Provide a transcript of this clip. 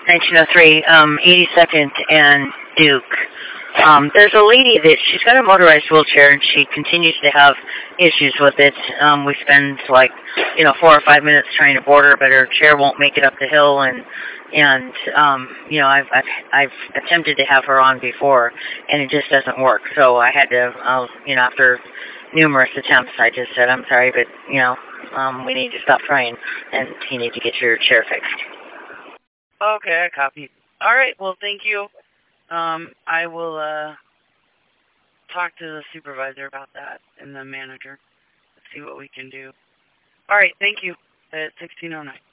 1903, 82nd and Duke. There's a lady that she's got a motorized wheelchair and she continues to have issues with it. We spend like, 4 or 5 minutes trying to board her, but her chair won't make it up the hill, and I've attempted to have her on before, and it just doesn't work. So I had to, after numerous attempts, I just said, I'm sorry, but we need to stop trying, and you need to get your chair fixed. Okay, I copy. All right, well, thank you. I will talk to the supervisor about that and the manager. See what we can do. All right, thank you. At 1609.